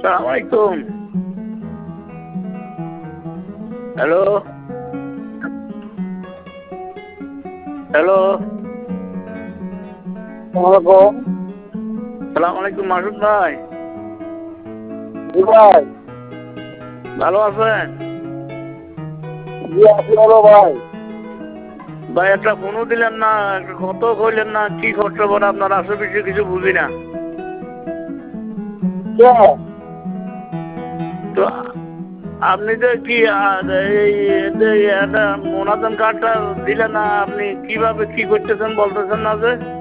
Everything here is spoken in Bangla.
আসসালামু আলাইকুম। হ্যালো হ্যালো আসসালামু আলাইকুম মাসুদ ভাই, ভাই। ভালো আছেন? জি আছি ভালো ভাই। ভাই একটা ফোনও দিলেন না, একটা কত কইলেন না, কি করতে পারে আপনার আশেপাশে কিছু বুঝি না। কে? তো আপনি যে কি এই মুনাজান কার্ডটা দিলেন না, আপনি কিভাবে কি করতেছেন বলতেছেন না যে?